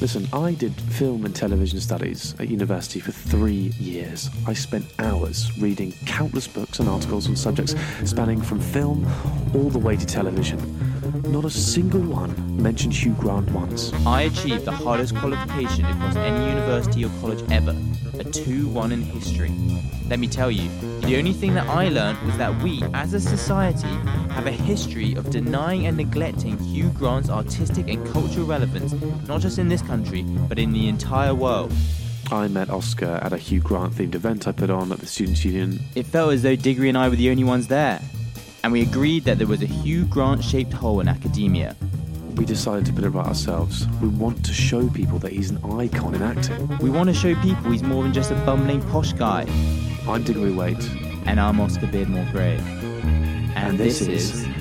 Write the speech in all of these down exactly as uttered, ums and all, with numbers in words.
Listen, I did film and television studies at university for three years. I spent hours reading countless books and articles on subjects spanning from film all the way to television. Not a single one mentioned Hugh Grant once. I achieved the hardest qualification across any university or college ever, a two one in history. Let me tell you, the only thing that I learned was that we, as a society, have a history of denying and neglecting Hugh Grant's artistic and cultural relevance, not just in this country, but in the entire world. I met Oscar at a Hugh Grant-themed event I put on at the Students' Union. It felt as though Diggory and I were the only ones there, and we agreed that there was a Hugh Grant-shaped hole in academia. We decided to put it right ourselves. We want to show people that he's an icon in acting. We want to show people he's more than just a bumbling posh guy. I'm Diggory Waite. And I'm Oscar Beardmore Gray. And, and this, this is...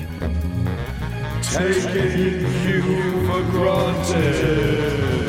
Taking Hugh for Granted.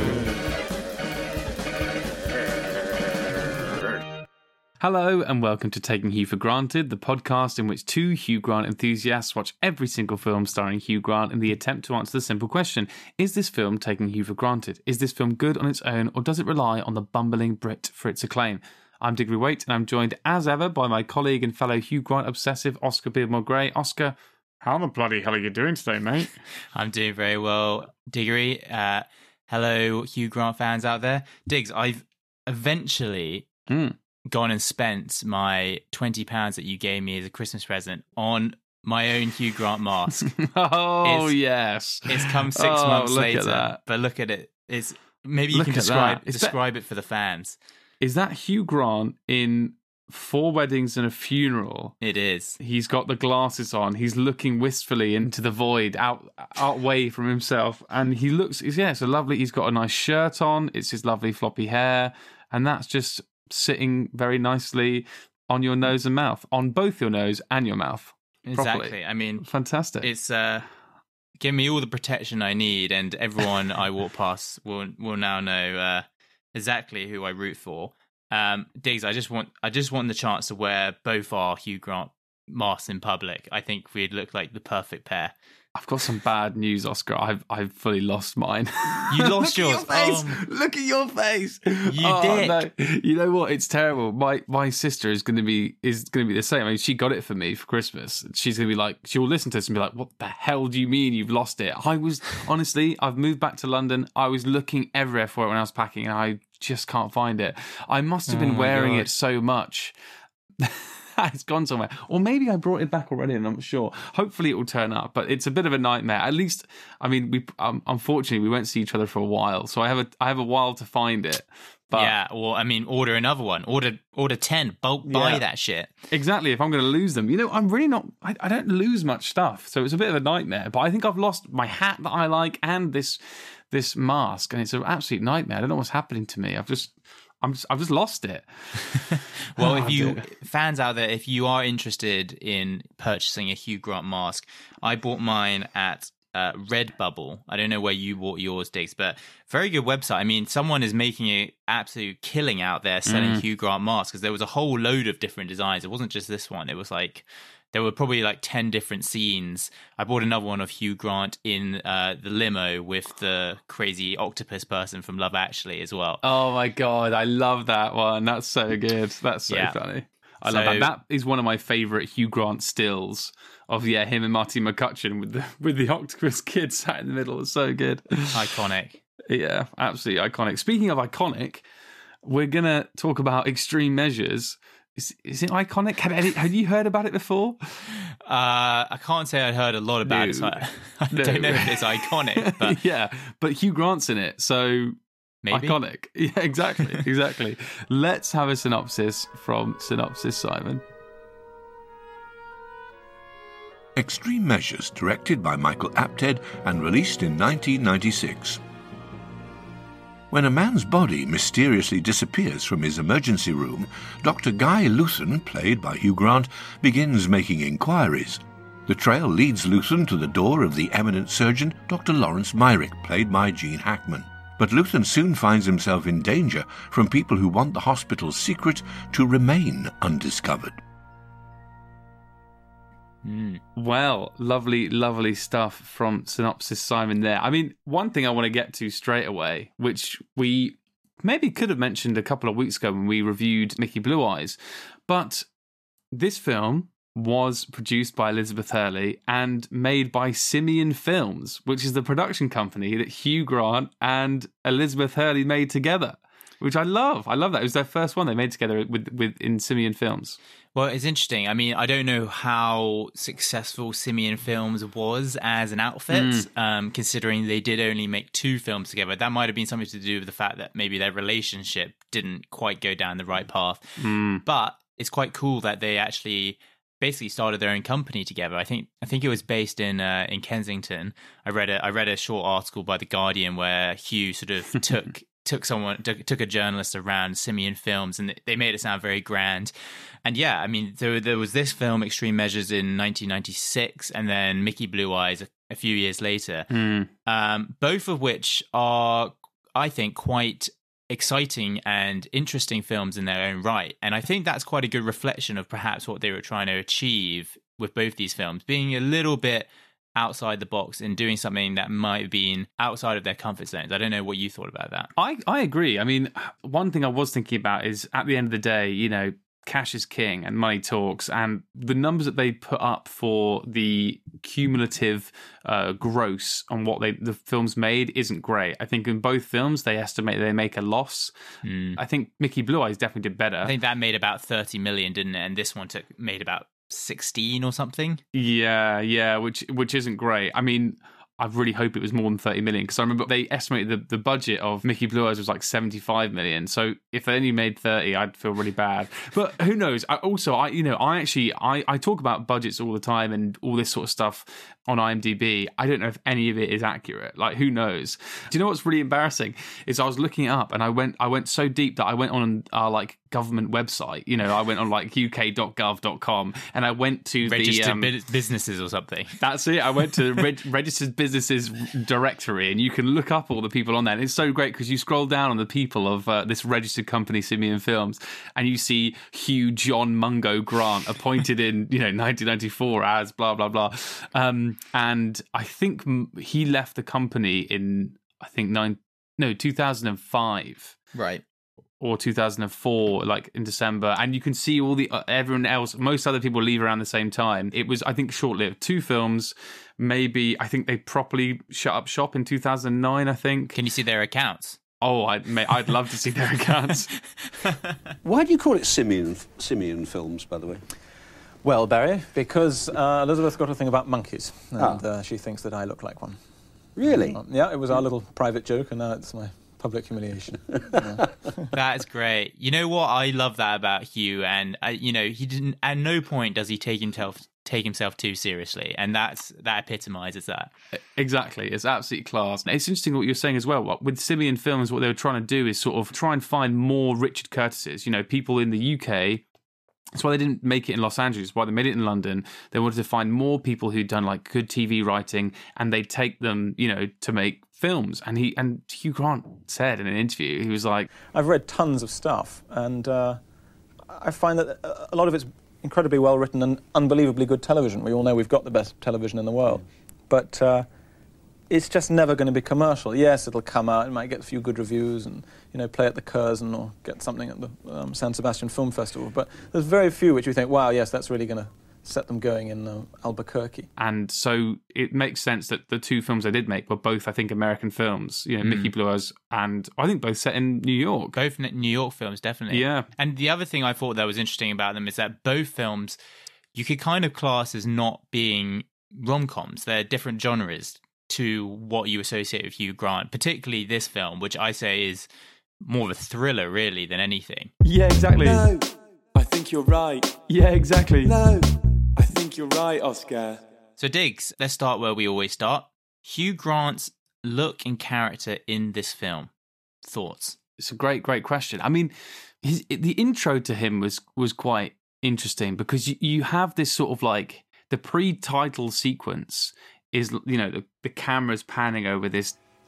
Hello and welcome to Taking Hugh for Granted, the podcast in which two Hugh Grant enthusiasts watch every single film starring Hugh Grant in the attempt to answer the simple question, is this film taking Hugh for granted? Is this film good on its own, or does it rely on the bumbling Brit for its acclaim? I'm Diggory Waite, and I'm joined as ever by my colleague and fellow Hugh Grant obsessive Oscar Beardmore Gray. Oscar, how the bloody hell are you doing today, mate? I'm doing very well, Diggory. Uh, hello, Hugh Grant fans out there. Diggs, I've eventually... Mm. gone and spent my twenty pounds that you gave me as a Christmas present on my own Hugh Grant mask. oh, it's, yes. It's come six oh, months look later. At that. But look at it. It's Maybe you look can describe, that. describe it for the fans. Is that Hugh Grant in Four Weddings and a Funeral? It is. He's got the glasses on. He's looking wistfully into the void, out, out away from himself. And he looks, yeah, it's a lovely, he's got a nice shirt on. It's his lovely floppy hair. And that's just... sitting very nicely on your nose and mouth, on both your nose and your mouth. Exactly. Properly. I mean, fantastic. It's uh, give me all the protection I need, and everyone I walk past will will now know uh, exactly who I root for. Um, Diggs, I just want I just want the chance to wear both our Hugh Grant masks in public. I think we'd look like the perfect pair. I've got some bad news, Oscar. I've I've fully lost mine. You lost Look yours. At your face. Um, Look at your face. You oh, did. No. You know what? It's terrible. My my sister is going to be is going to be the same. I mean, she got it for me for Christmas. She's going to be like, she will listen to this and be like, "What the hell do you mean you've lost it?" I was honestly, I've moved back to London. I was looking everywhere for it when I was packing, and I just can't find it. I must have been oh wearing God. it so much. It's gone somewhere. Or maybe I brought it back already and I'm not sure. Hopefully it will turn up, but it's a bit of a nightmare. At least, I mean, we um, unfortunately, we won't see each other for a while. So I have a I have a while to find it. But yeah, well, I mean, order another one. Order order ten. Bulk buy Yeah. that shit. Exactly, if I'm going to lose them. You know, I'm really not, I, I don't lose much stuff. So it's a bit of a nightmare. But I think I've lost my hat that I like and this this mask. And it's an absolute nightmare. I don't know what's happening to me. I've just... I'm just, I've just lost it. Well, Oh, if you dear. fans out there, if you are interested in purchasing a Hugh Grant mask, I bought mine at uh, Redbubble. I don't know where you bought yours, Diggs, but very good website. I mean, someone is making an absolute killing out there selling Mm. Hugh Grant masks because there was a whole load of different designs. It wasn't just this one. It was like there were probably like ten different scenes. I bought another one of Hugh Grant in uh, the limo with the crazy octopus person from Love Actually as well. Oh my God, I love that one. That's so good. That's so Yeah. funny. I So- love that. That is one of my favourite Hugh Grant stills of, yeah, him and Marty McCutcheon with the with the octopus kid sat in the middle. It's so good. Iconic. Yeah, absolutely iconic. Speaking of iconic, we're going to talk about Extreme Measures. Is, is it iconic? Have, any, have you heard about it before? Uh, I can't say I'd heard a lot about it, so I, I No. don't know if it's iconic, but yeah, but Hugh Grant's in it, so maybe. iconic. Yeah, exactly, exactly. Let's have a synopsis from Synopsis Simon. Extreme Measures, directed by Michael Apted and released in nineteen ninety-six. When a man's body mysteriously disappears from his emergency room, Doctor Guy Luthen, played by Hugh Grant, begins making inquiries. The trail leads Luthen to the door of the eminent surgeon, Doctor Lawrence Myrick, played by Gene Hackman. But Luthen soon finds himself in danger from people who want the hospital's secret to remain undiscovered. Mm. Well, lovely, lovely stuff from Synopsis Simon there. I mean, one thing I want to get to straight away, which we maybe could have mentioned a couple of weeks ago when we reviewed Mickey Blue Eyes, but this film was produced by Elizabeth Hurley and made by Simeon Films, which is the production company that Hugh Grant and Elizabeth Hurley made together, which I love. I love that. It was their first one they made together with, with in Simeon Films. Well, it's interesting. I mean, I don't know how successful Simeon Films was as an outfit, mm. um, considering they did only make two films together. That might have been something to do with the fact that maybe their relationship didn't quite go down the right path. Mm. But it's quite cool that they actually basically started their own company together. I think I think it was based in uh, in Kensington. I read a I read a short article by The Guardian where Hugh sort of took took someone took, took a journalist around Simeon Films, and they made it sound very grand. And yeah, I mean, there there was this film, Extreme Measures, in nineteen ninety-six, and then Mickey Blue Eyes a, a few years later. Mm. Um, both of which are, I think, quite exciting and interesting films in their own right. And I think that's quite a good reflection of perhaps what they were trying to achieve with both these films, being a little bit outside the box and doing something that might have been outside of their comfort zones. I don't know what you thought about that. I, I agree. I mean, one thing I was thinking about is at the end of the day, you know, cash is king and money talks, and the numbers that they put up for the cumulative uh, gross on what they the films made isn't great. I think in both films they estimate they make a loss. Mm. I think Mickey Blue Eyes definitely did better. I think that made about thirty million, didn't it? And this one took made about sixteen or something. Yeah, yeah, which which isn't great. I mean, I really hope it was more than thirty million, because I remember they estimated the, the budget of Mickey Blue Eyes was like seventy-five million. So if they only made thirty, I'd feel really bad. But who knows? I also, I you know, I actually, I, I talk about budgets all the time and all this sort of stuff on IMDb. I don't know if any of it is accurate. Like, who knows? Do you know what's really embarrassing? Is I was looking it up and I went, I went so deep that I went on our like government website. You know, I went on like U K dot gov dot com and I went to registered the um, bu- businesses or something. That's it. I went to the reg- registered businesses directory, and you can look up all the people on there. And it's so great because you scroll down on the people of uh, this registered company, Simeon Films, and you see Hugh John Mungo Grant appointed in you know nineteen ninety-four as blah blah blah. Um, and I think he left the company in I think nine no two thousand five, right? Or two thousand four, like in December, and you can see all the uh, everyone else. Most other people leave around the same time. It was, I think, short-lived. Two films, maybe. I think they properly shut up shop in two thousand nine. I think. Can you see their accounts? Oh, I'd mate, I'd love to see their accounts. Why do you call it Simeon Simeon Films, by the way? Well, Barry, because uh, Elizabeth got a thing about monkeys, and Ah. uh, she thinks that I look like one. Really? Uh, yeah, it was our little private joke, and now it's my public humiliation. Yeah. That's great. You know what? I love that about Hugh, and uh, you know, he didn't. At no point does he take himself take himself too seriously, and that's that epitomizes that. Exactly, it's absolutely class. It's interesting what you're saying as well. With Simeon Films, what they were trying to do is sort of try and find more Richard Curtises. You know, people in the U K. That's why they didn't make it in Los Angeles, why they made it in London. They wanted to find more people who'd done like good T V writing, and they'd take them, you know, to make films. And he and Hugh Grant said in an interview, he was like, I've read tons of stuff, and uh, I find that a lot of it's incredibly well written and unbelievably good television. We all know we've got the best television in the world, but uh, it's just never going to be commercial. Yes, it'll come out, it might get a few good reviews and, you know, play at the Curzon or get something at the um, San Sebastian Film Festival, but there's very few which you think, wow, yes, that's really going to set them going in uh, Albuquerque. and so it makes sense that the two films they did make were both, I think, American films. You know, Mickey Blue Eyes, and I think both set in New York. Both New York films, definitely. Yeah. And the other thing I thought that was interesting about them is that both films you could kind of class as not being rom-coms. They're different genres to what you associate with Hugh Grant, particularly this film, which I say is more of a thriller, really, than anything. Yeah, exactly. No, I think you're right. Yeah, exactly. No, I think you're right, Oscar. So, Diggs, let's start where we always start. Hugh Grant's look and character in this film. Thoughts? It's a great, great question. I mean, his, the intro to him was was quite interesting because you, you have this sort of like the pre-title sequence is, you know, the, the camera's panning over this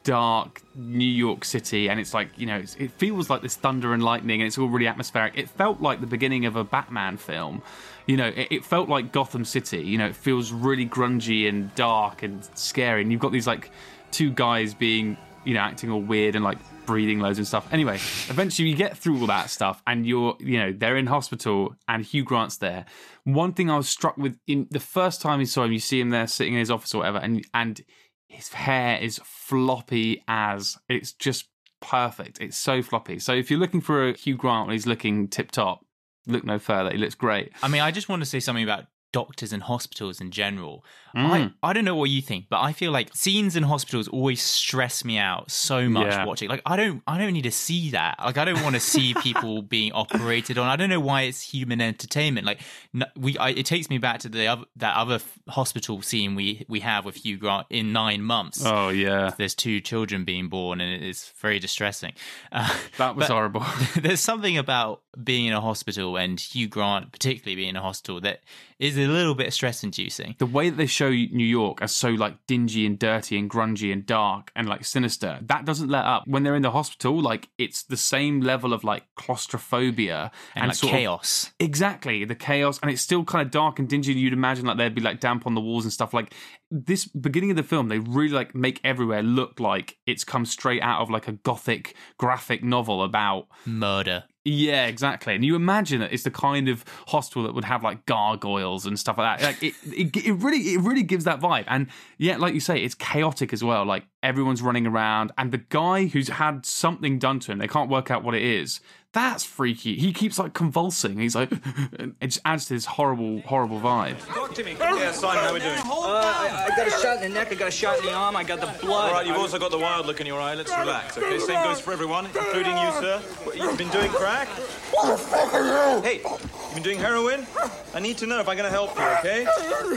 dark New York City, and it's like, you know, it's, it feels like this thunder and lightning, and it's all really atmospheric. It felt like the beginning of a Batman film. You know, it, it felt like Gotham City. You know, it feels really grungy and dark and scary, and you've got these like two guys being, you know, acting all weird and like breathing loads and stuff. Anyway, eventually you get through all that stuff, and you're, you know, they're in hospital, and Hugh Grant's there. One thing I was struck with in the first time you saw him, you see him there sitting in his office or whatever, and and his hair is floppy as, it's just perfect. It's so floppy. So if you're looking for a Hugh Grant when he's looking tip top, look no further. He looks great. I mean, I just want to say something about doctors and hospitals in general. Mm. I, I don't know what you think, but I feel like scenes in hospitals always stress me out so much Yeah. watching. Like I don't I don't need to see that. Like I don't want to see people being operated on. I don't know why it's human entertainment. Like no, we I, it takes me back to the other, that other f- hospital scene we we have with Hugh Grant in Nine Months. Oh yeah, There's two children being born, and it is very distressing. Uh, that was but horrible. There's something about being in a hospital, and Hugh Grant particularly being in a hospital, that is a little bit stress-inducing. The way that they show New York as so like dingy and dirty and grungy and dark and like sinister, that doesn't let up. When they're in the hospital, like it's the same level of like claustrophobia And, and, like sort of- chaos. exactly, the chaos, and it's still kind of dark and dingy. And you'd imagine like there'd be like damp on the walls and stuff. Like this beginning of the film, they really like make everywhere look like it's come straight out of like a gothic graphic novel about Murder. Yeah, exactly. And you imagine that it's the kind of hospital that would have like gargoyles and stuff like that. Like it, it, it really, it really gives that vibe. And yeah, like you say, it's chaotic as well. Like everyone's running around, and the guy who's had something done to him, they can't work out what it is. That's freaky. He keeps like convulsing. He's like, it just adds to this horrible, horrible vibe. Talk to me. Yeah, Simon, how we doing? Uh, I, I got a shot in the neck, I got a shot in the arm, I got the blood. All right, you've also got the wild look in your eye. Let's relax, okay? Same goes for everyone, including you, sir. What, you've been doing crack? What the fuck are you? Hey, you've been doing heroin? I need to know if I'm going to help you, okay?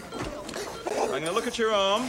I'm going to look at your arm.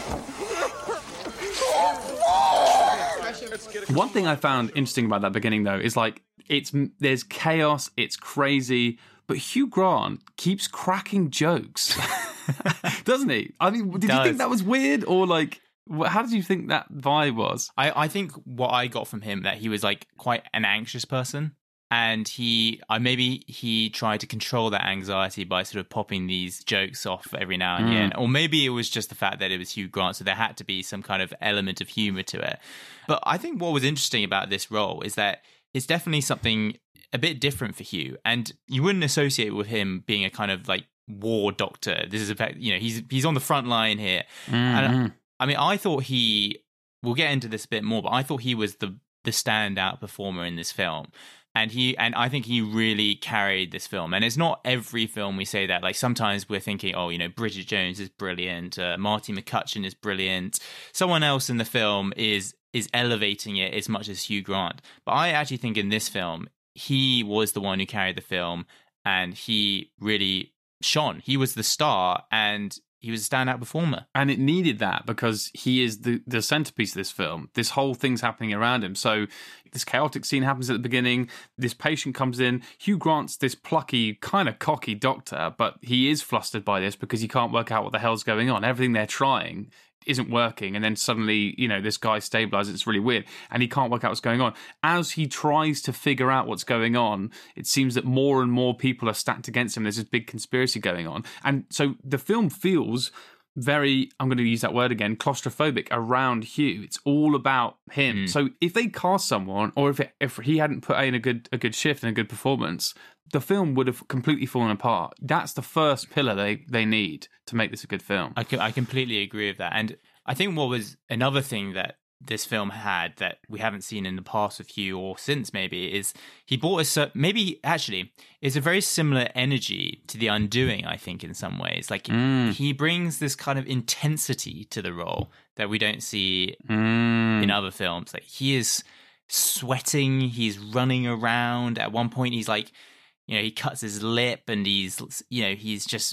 One thing I found interesting about that beginning, though, is like it's there's chaos, it's crazy, but Hugh Grant keeps cracking jokes, doesn't he? I mean, did Does. you think that was weird, or like, wh- how did you think that vibe was? I, I think what I got from him, that he was like quite an anxious person, and he I maybe he tried to control that anxiety by sort of popping these jokes off every now and again, or maybe it was just the fact that it was Hugh Grant, so there had to be some kind of element of humor to it. But I think what was interesting about this role is that it's definitely something a bit different for Hugh, and you wouldn't associate with him being a kind of like war doctor. This is a fact, you know, he's he's on the front line here. Mm-hmm. And I mean, I thought he, we'll get into this a bit more, but I thought he was the the standout performer in this film. And he and I think he really carried this film. And it's not every film we say that. Like sometimes we're thinking, oh, you know, Bridget Jones is brilliant, uh, Marty McCutcheon is brilliant, someone else in the film is is elevating it as much as Hugh Grant. But I actually think in this film, he was the one who carried the film, and he really shone. He was the star, and he was a standout performer. And it needed that because he is the, the centerpiece of this film. This whole thing's happening around him. So this chaotic scene happens at the beginning. This patient comes in. Hugh Grant's this plucky, kind of cocky doctor, but he is flustered by this because he can't work out what the hell's going on. Everything they're trying isn't working, and then suddenly, you know, this guy stabilizes. It's really weird, and he can't work out what's going on. As he tries to figure out what's going on, it seems that more and more people are stacked against him. There's this big conspiracy going on, and so the film feels very, I'm going to use that word again, claustrophobic around Hugh. It's all about him. Mm. So if they cast someone, or if it, if he hadn't put in a good a good shift and a good performance, the film would have completely fallen apart. That's the first pillar they, they need to make this a good film. I, I completely agree with that. And I think what was another thing that this film had that we haven't seen in the past with Hugh, or since maybe, is he brought us a, maybe actually it's a very similar energy to The Undoing, I think, in some ways. Like Mm. he brings this kind of intensity to the role that we don't see Mm. in other films. Like he is sweating, he's running around. At one point he's like, you know, he cuts his lip, and he's, you know, he's just,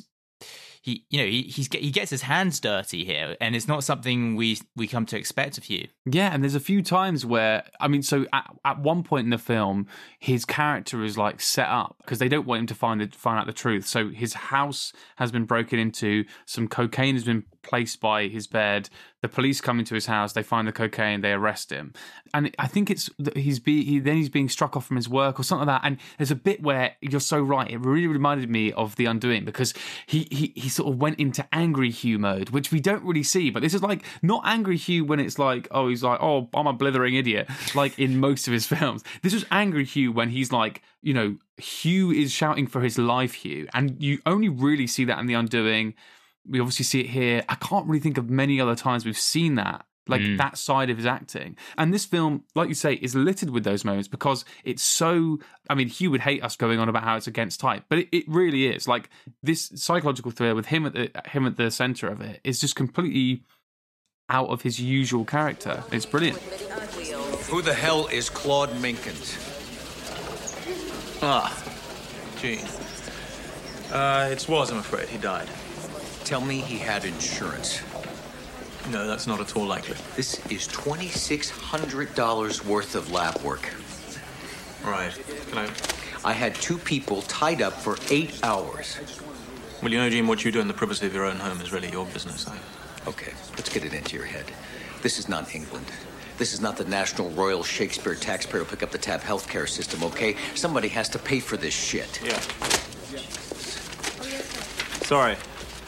he, you know, he he's he gets his hands dirty here, and it's not something we we come to expect of Hugh. Yeah, and there's a few times where, I mean, so at, at one point in the film, his character is like set up because they don't want him to find the, find out the truth. So his house has been broken into, some cocaine has been placed by his bed. The police come into his house. They find the cocaine. They arrest him. And I think it's he's be he, then he's being struck off from his work or something like that. And there's a bit where you're so right. It really reminded me of The Undoing because he he he sort of went into angry Hugh mode, which we don't really see. But this is like not angry Hugh when it's like, oh, he's like, oh, I'm a blithering idiot, like in most of his films. This was angry Hugh when he's like, you know, Hugh is shouting for his life, Hugh, and you only really see that in The Undoing. We obviously see it here. I can't really think of many other times we've seen that, like mm. that side of his acting. And this film, like you say, is littered with those moments because it's so... I mean, Hugh would hate us going on about how it's against type, but it, it really is. Like, this psychological thriller with him at the him at the centre of it is just completely out of his usual character. It's brilliant. Who the hell is Claude Minkins? Ah, gee. Uh, it's was, I'm afraid. He died. Tell me he had insurance. No, that's not at all likely. This is twenty-six hundred dollars worth of lab work. Right. Can I... I had two people tied up for eight hours. Well, you know, Gene, what you do in the privacy of your own home is really your business. I... Okay, let's get it into your head. This is not England. This is not the National Royal Shakespeare taxpayer who pick up the tab healthcare system, okay? Somebody has to pay for this shit. Yeah. Sorry.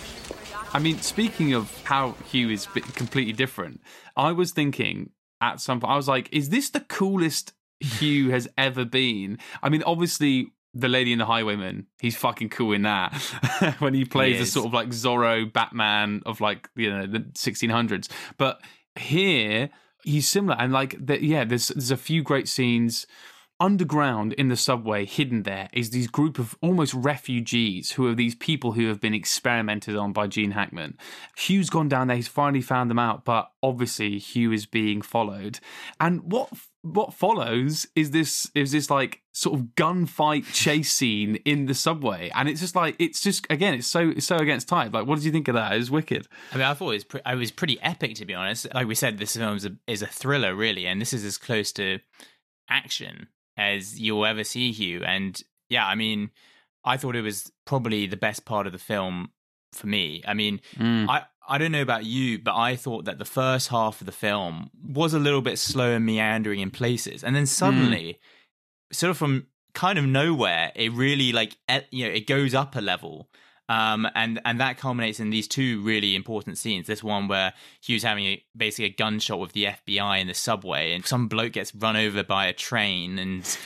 I mean, speaking of how Hugh is completely different, I was thinking at some point, I was like, is this the coolest Hugh has ever been? I mean, obviously, The Lady and the Highwayman, he's fucking cool in that. When he plays He the is. sort of like Zorro Batman of like, you know, the sixteen hundreds. But here, he's similar. And like, the, yeah, there's there's a few great scenes. Underground in the subway, hidden there, is these group of almost refugees who are these people who have been experimented on by Gene Hackman. Hugh's gone down there, he's finally found them out, but obviously Hugh is being followed. And what what follows is this is this like sort of gunfight chase scene in the subway, and it's just like it's just again it's so it's so against type. Like, what did you think of that? It was wicked. I mean, I thought it was, pre- it was pretty epic, to be honest. Like we said, this film is a, is a thriller, really, and this is as close to action as you'll ever see Hugh. And yeah, I mean, I thought it was probably the best part of the film for me. I mean, mm. I, I don't know about you, but I thought that the first half of the film was a little bit slow and meandering in places. And then suddenly, mm. sort of from kind of nowhere, it really like, you know, it goes up a level. Um, and, and that culminates in these two really important scenes. This one where Hugh's having a, basically a gunshot with the F B I in the subway, and some bloke gets run over by a train, and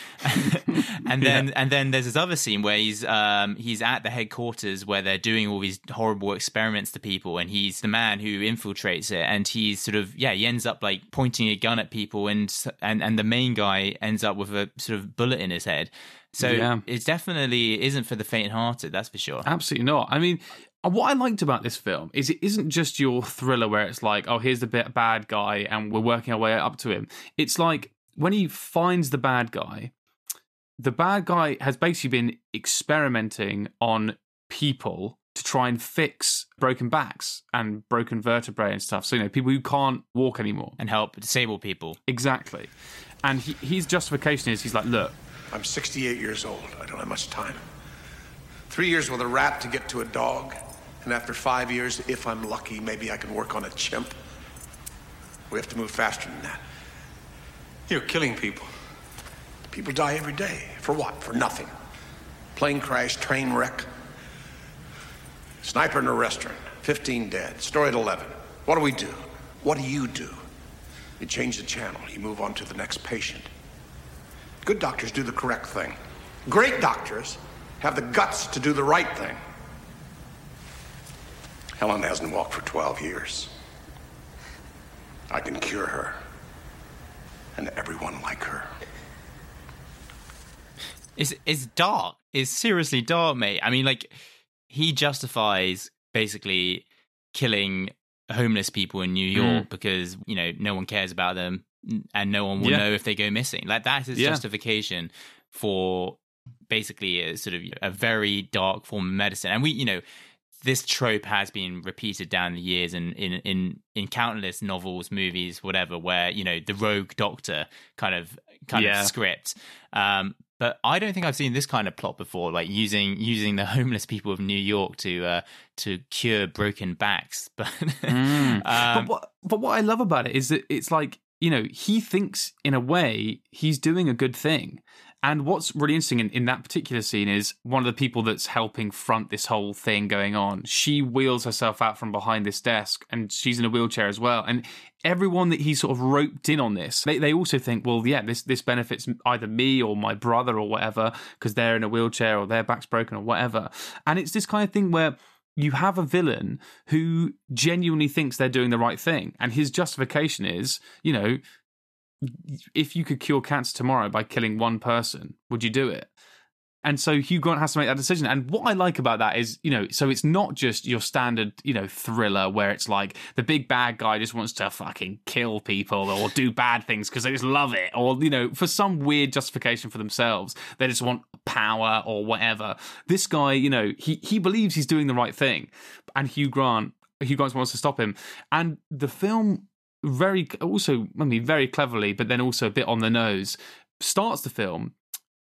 and then yeah. and then there's this other scene where he's um he's at the headquarters where they're doing all these horrible experiments to people, and he's the man who infiltrates it, and he's sort of yeah he ends up like pointing a gun at people, and and and the main guy ends up with a sort of bullet in his head. So yeah. it definitely isn't for the faint-hearted, that's for sure. Absolutely not. I mean, what I liked about this film is it isn't just your thriller where it's like, oh, here's the bit bad guy and we're working our way up to him. It's like when he finds the bad guy, the bad guy has basically been experimenting on people to try and fix broken backs and broken vertebrae and stuff. So, you know, people who can't walk anymore. And help disabled people. Exactly. And he, his justification is, he's like, look, I'm sixty-eight years old. I don't have much time. Three years with a rat to get to a dog. And after five years, if I'm lucky, maybe I can work on a chimp. We have to move faster than that. You're killing people. People die every day. For what? For nothing. Plane crash, train wreck. Sniper in a restaurant. fifteen dead. Story at eleven. What do we do? What do you do? You change the channel. You move on to the next patient. Good doctors do the correct thing. Great doctors have the guts to do the right thing. Helen hasn't walked for twelve years. I can cure her. And everyone like her. It's, it's dark. It's seriously dark, mate. I mean, like, he justifies basically killing homeless people in New York mm. because, you know, no one cares about them. And no one will yeah. know if they go missing. Like, that's his yeah. justification for basically a sort of a very dark form of medicine. And we, you know, this trope has been repeated down the years in in in, in countless novels, movies, whatever, where, you know, the rogue doctor kind of kind yeah. of script. Um, But I don't think I've seen this kind of plot before, like using using the homeless people of New York to uh, to cure broken backs. But, mm. um, but what but what I love about it is that it's like, you know, he thinks in a way he's doing a good thing. And what's really interesting in, in that particular scene is one of the people that's helping front this whole thing going on. She wheels herself out from behind this desk, and she's in a wheelchair as well. And everyone that he sort of roped in on this, they, they also think, well, yeah, this this benefits either me or my brother or whatever, because they're in a wheelchair or their back's broken or whatever. And it's this kind of thing where you have a villain who genuinely thinks they're doing the right thing. And his justification is, you know, if you could cure cancer tomorrow by killing one person, would you do it? And so Hugh Grant has to make that decision. And what I like about that is, you know, so it's not just your standard, you know, thriller where it's like the big bad guy just wants to fucking kill people or do bad things because they just love it, or, you know, for some weird justification for themselves, they just want power or whatever. This guy, you know, he he believes he's doing the right thing, and Hugh Grant, Hugh Grant wants to stop him. And the film very also, I mean, very cleverly, but then also a bit on the nose, starts the film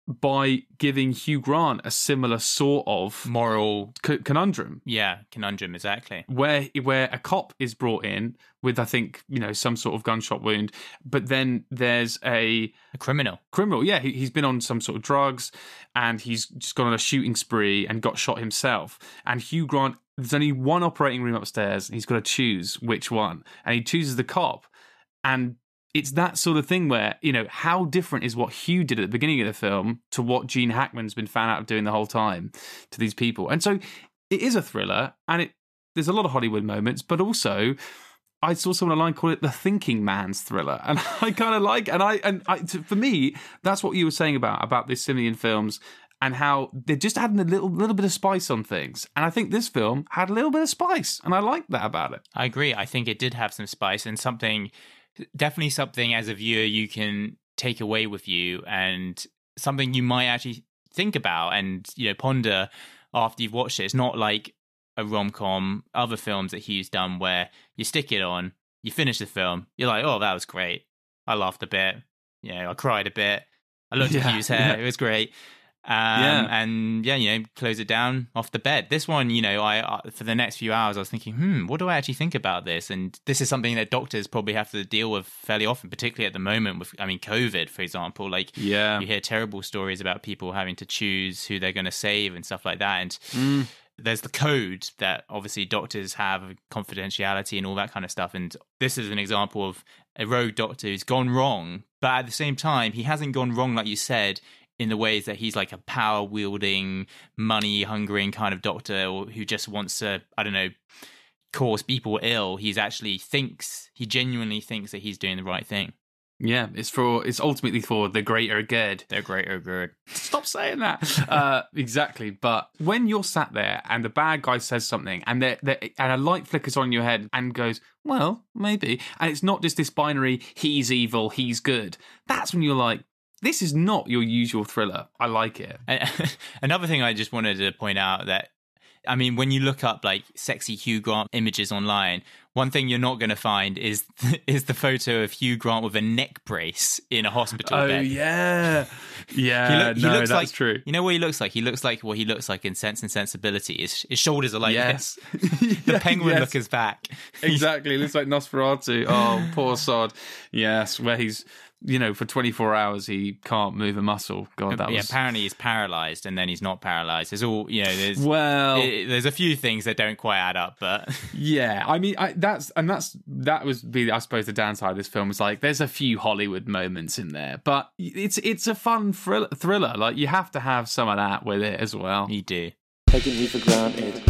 by giving Hugh Grant a similar sort of moral c- conundrum. Yeah, conundrum, exactly. Where where a cop is brought in with, I think, you know, some sort of gunshot wound, but then there's a... A criminal. Criminal, yeah. He, he's been on some sort of drugs, and he's just gone on a shooting spree and got shot himself. And Hugh Grant, there's only one operating room upstairs, and he's got to choose which one. And he chooses the cop, and it's that sort of thing where, you know, how different is what Hugh did at the beginning of the film to what Gene Hackman's been found out of doing the whole time to these people. And so it is a thriller, and it there's a lot of Hollywood moments, but also I saw someone online call it the thinking man's thriller, and I kind of like, and I and I, for me, that's what you were saying about about the Simian films and how they're just adding a little little bit of spice on things. And I think this film had a little bit of spice, and I liked that about it. I agree. I think it did have some spice and something. Definitely something as a viewer you can take away with you, and something you might actually think about and, you know, ponder after you've watched it. It's not like a rom-com, other films that Hugh's done where you stick it on, you finish the film, you're like, oh, that was great. I laughed a bit. You know, I cried a bit. I looked yeah, at Hugh's hair. Yeah. It was great. Um, yeah. And yeah, you know, close it down off the bed. This one, you know, I, I for the next few hours, I was thinking, hmm, what do I actually think about this? And this is something that doctors probably have to deal with fairly often, particularly at the moment with, I mean, COVID, for example. Like, yeah. you hear terrible stories about people having to choose who they're going to save and stuff like that. And mm. there's the code that obviously doctors have, confidentiality and all that kind of stuff. And this is an example of a rogue doctor who's gone wrong, but at the same time, he hasn't gone wrong, like you said, in the ways that he's like a power-wielding, money-hungering kind of doctor, or who just wants to, I don't know, cause people ill. He's actually thinks, he genuinely thinks that he's doing the right thing. Yeah, it's for it's ultimately for the greater good. The greater good. Stop saying that. uh, exactly. But when you're sat there and the bad guy says something, and they're, they're, and a light flickers on your head and goes, well, maybe, and it's not just this binary, he's evil, he's good. That's when you're like, this is not your usual thriller. I like it. Another thing I just wanted to point out that, I mean, when you look up like sexy Hugh Grant images online, one thing you're not going to find is is the photo of Hugh Grant with a neck brace in a hospital oh, bed. Oh yeah, yeah. he look, he no, looks that's like, true. You know what he looks like? He looks like what he looks like in Sense and Sensibility. His, his shoulders are like yes. this. The penguin yes. look is back. Exactly. He looks like Nosferatu. Oh, poor sod. Yes, where he's, you know, for twenty-four hours he can't move a muscle. God, that yeah, was... apparently he's paralyzed and then he's not paralyzed. There's all, you know, there's well, it, there's a few things that don't quite add up, but yeah, I mean, I, that's and that's that was be, I suppose, the downside of this film is like there's a few Hollywood moments in there, but it's it's a fun thriller. thriller. Like you have to have some of that with it as well. You do. Taking he for granted,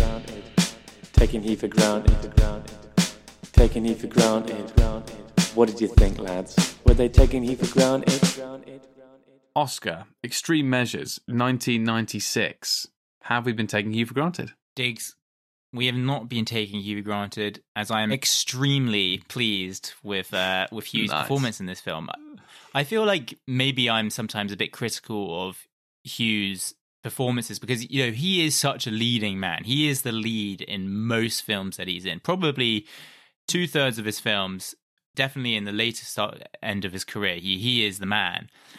taking he for granted, taking he for granted. What did you think, lads? Were they taking he for granted? Oscar, Extreme Measures, nineteen ninety-six. Have we been taking he for granted? Diggs, we have not been taking Hugh for granted, as I am extremely pleased with uh, with Hugh's nice. performance in this film. I feel like maybe I'm sometimes a bit critical of Hugh's performances because, you know, he is such a leading man. He is the lead in most films that he's in. Probably two-thirds of his films, definitely in the later start, end of his career, he he is the man. Mm.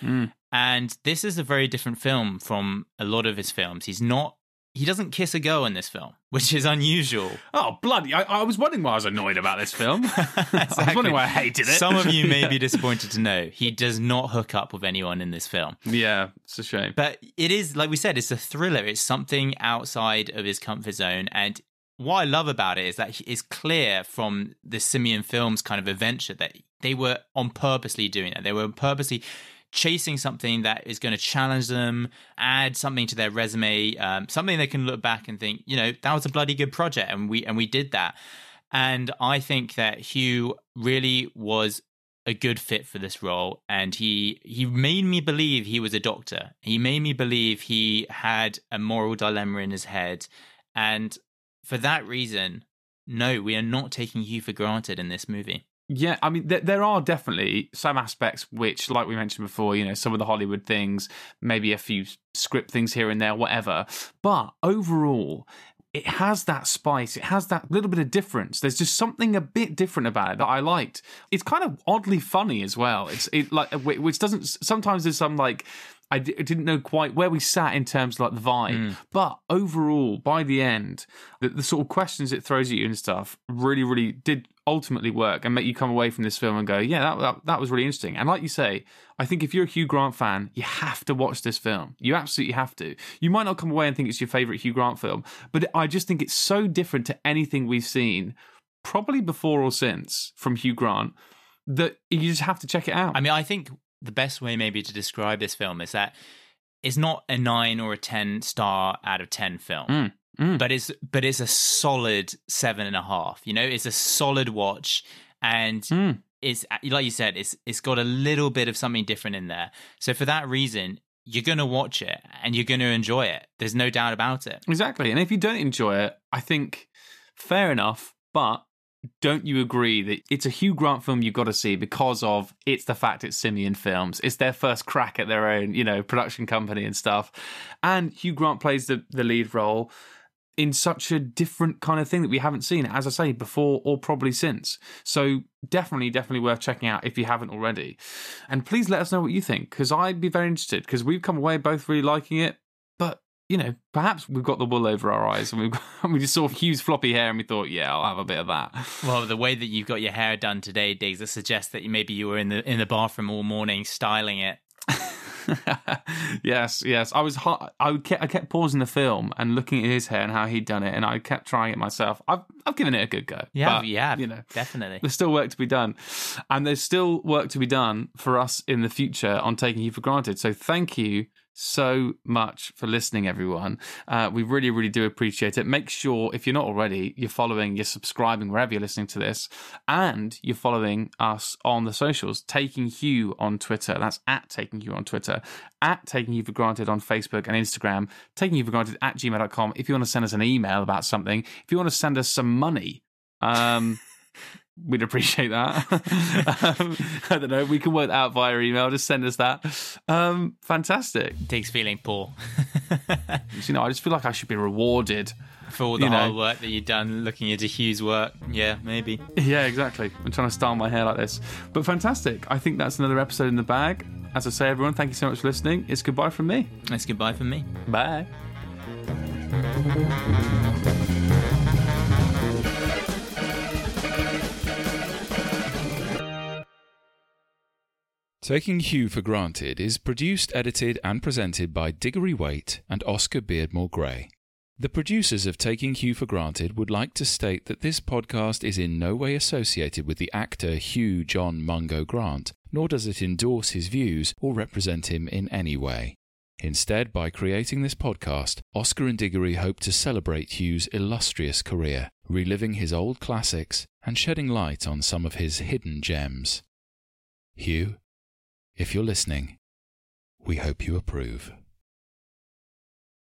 And this is a very different film from a lot of his films. He's not, he doesn't kiss a girl in this film, which is unusual. Oh, bloody. I, I was wondering why I was annoyed about this film. Exactly. I was wondering why I hated it. Some of you may be disappointed to know he does not hook up with anyone in this film. Yeah, it's a shame. But it is, like we said, it's a thriller. It's something outside of his comfort zone. And what I love about it is that it's clear from the Simeon Films kind of adventure that they were on purposely doing that. They were purposely chasing something that is going to challenge them, add something to their resume, um, something they can look back and think, you know, that was a bloody good project, and we and we did that. And I think that Hugh really was a good fit for this role, and he he made me believe he was a doctor. He made me believe he had a moral dilemma in his head, and for that reason, no, we are not taking Hugh for granted in this movie. Yeah, I mean, there, there are definitely some aspects which, like we mentioned before, you know, some of the Hollywood things, maybe a few script things here and there, whatever. But overall, it has that spice. It has that little bit of difference. There's just something a bit different about it that I liked. It's kind of oddly funny as well. It's it like which doesn't. Sometimes there's some like. I d- didn't know quite where we sat in terms of like the vibe, mm. but overall, by the end, the, the sort of questions it throws at you and stuff really, really did ultimately work and make you come away from this film and go, yeah, that, that that was really interesting. And like you say, I think if you're a Hugh Grant fan, you have to watch this film. You absolutely have to. You might not come away and think it's your favourite Hugh Grant film, but I just think it's so different to anything we've seen, probably before or since, from Hugh Grant, that you just have to check it out. I mean, I think the best way maybe to describe this film is that it's not a nine or a ten star out of ten film, mm, mm. but it's but it's a solid seven and a half. You know, it's a solid watch, and mm. it's like you said, it's it's got a little bit of something different in there. So for that reason, you're going to watch it and you're going to enjoy it. There's no doubt about it. Exactly. And if you don't enjoy it, I think fair enough, but don't you agree that it's a Hugh Grant film you've got to see because of it's the fact it's Simeon Films. It's their first crack at their own, you know, production company and stuff. And Hugh Grant plays the, the lead role in such a different kind of thing that we haven't seen, as I say, before or probably since. So definitely, definitely worth checking out if you haven't already. And please let us know what you think, because I'd be very interested, because we've come away both really liking it, but you know, perhaps we've got the wool over our eyes and we've got, we just saw Hugh's floppy hair and we thought, yeah, I'll have a bit of that. Well, the way that you've got your hair done today, Diggs, it suggests that maybe you were in the in the bathroom all morning styling it. yes, yes. I was hot. I kept, I kept pausing the film and looking at his hair and how he'd done it, and I kept trying it myself. I've I've given it a good go. Yeah, but, yeah, you know, definitely. There's still work to be done, and there's still work to be done for us in the future on Taking You for Granted. So thank you so much for listening, everyone. Uh, we really, really do appreciate it. Make sure, if you're not already, you're following, you're subscribing wherever you're listening to this, and you're following us on the socials. Taking Hugh on Twitter. That's at Taking Hugh on Twitter. At Taking You for Granted on Facebook and Instagram. Taking You for Granted at gmail dot com. If you want to send us an email about something, if you want to send us some money, um... we'd appreciate that. um, I don't know. We can work that out via email. Just send us that. Um, fantastic. Diggs feeling poor. You know, I just feel like I should be rewarded for all the you hard know. work that you've done looking into Hugh's work. Yeah, maybe. Yeah, exactly. I'm trying to style my hair like this. But fantastic. I think that's another episode in the bag. As I say, everyone, thank you so much for listening. It's goodbye from me. It's goodbye from me. Bye. Taking Hugh for Granted is produced, edited and presented by Diggory Waite and Oscar Beardmore Gray. The producers of Taking Hugh for Granted would like to state that this podcast is in no way associated with the actor Hugh John Mungo Grant, nor does it endorse his views or represent him in any way. Instead, by creating this podcast, Oscar and Diggory hope to celebrate Hugh's illustrious career, reliving his old classics and shedding light on some of his hidden gems. Hugh, if you're listening, we hope you approve.